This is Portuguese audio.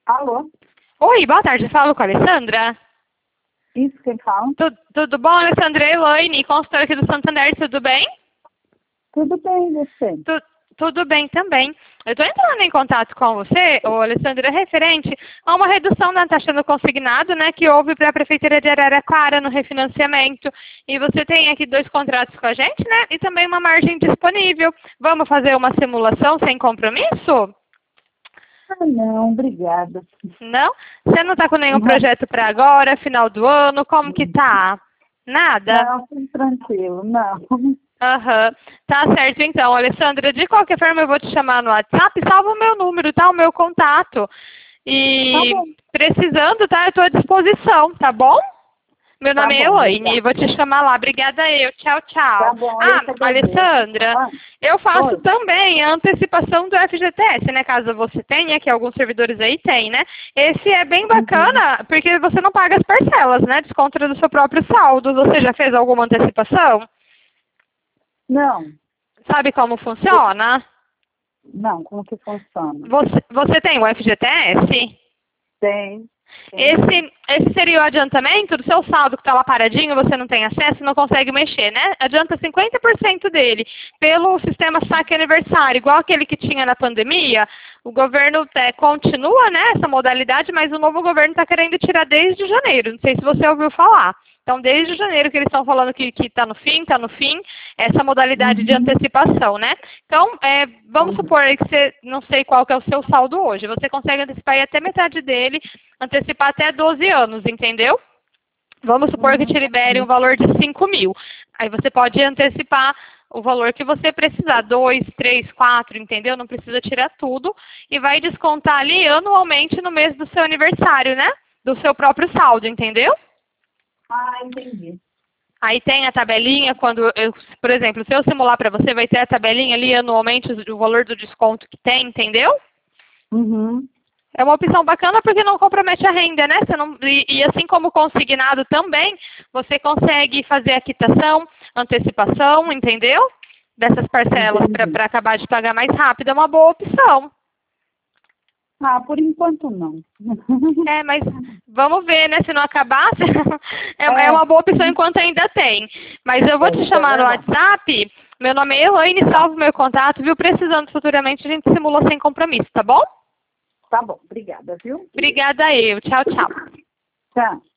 Alô? Oi, boa tarde. Falo com a Alessandra. Isso, quem fala? Tudo bom, Alessandra? Elaine, consultora aqui do Santander, tudo bem? Tudo bem, você? Tudo bem também. Eu estou entrando em contato com você, ô Alessandra, referente a uma redução na taxa do consignado, né, que houve para a Prefeitura de Araraquara no refinanciamento. E você tem aqui 2 contratos com a gente, né, e também uma margem disponível. Vamos fazer uma simulação sem compromisso? Ah, não, obrigada. Não? Você não está com nenhum Não, projeto para agora, final do ano? Como que tá? Nada? tudo tranquilo, não. Aham. Tá certo então, Alessandra. De qualquer forma, eu vou te chamar no WhatsApp. Salva o meu número, tá? O meu contato. Tá E bom, precisando, tá? Eu estou à disposição, tá bom? Meu tá nome é bom, Elaine. obrigada. Vou te chamar lá. Obrigada eu. Tchau, Tá tchau. bom, eu Ah, que agradeço. Alessandra, Ah, eu faço oi. também a antecipação do FGTS, né? Caso você tenha, que alguns servidores aí têm, né? Esse é bem Uhum. bacana, porque você não paga as parcelas, né? Desconta do seu próprio saldo. Você já fez alguma antecipação? Não, Sabe como funciona? não, como que funciona? Você tem o FGTS? Tem, sim. Esse seria o adiantamento do seu saldo que está lá paradinho, você não tem acesso, não consegue mexer, né? Adianta 50% dele pelo sistema saque aniversário, igual aquele que tinha na pandemia. O governo continua, né, essa modalidade, mas o novo governo está querendo tirar desde janeiro. Não sei se você ouviu falar. Então, desde janeiro que eles estão falando que está no fim, essa modalidade de Uhum. antecipação, né? Então, vamos Uhum. supor aí que você, não sei qual que é o seu saldo hoje, você consegue antecipar aí até metade dele, antecipar até 12 anos, entendeu? Vamos supor que te libere um Entendi. valor de 5 mil. Aí você pode antecipar o valor que você precisar, 2, 3, 4, entendeu? Não precisa tirar tudo. E vai descontar ali anualmente no mês do seu aniversário, né? Do seu próprio saldo, entendeu? Ah, entendi. Aí tem a tabelinha, por exemplo, se eu simular para você, vai ter a tabelinha ali anualmente, o valor do desconto que tem, entendeu? Uhum. É uma opção bacana porque não compromete a renda, né? Você não, e assim como o consignado também, você consegue fazer a quitação, antecipação, entendeu? Dessas parcelas Entendi. para acabar de pagar mais rápido, é uma boa opção. Ah, por enquanto não. Mas vamos ver, né? Se não acabar, é É, uma boa opção enquanto ainda tem. Mas eu vou te isso é chamar no verdade. WhatsApp. Meu nome é Elaine, Tá, salve meu contato, viu? Precisando futuramente, a gente simula sem compromisso, tá bom? tá bom, obrigada, viu? Obrigada eu. Tchau, tchau. Tchau.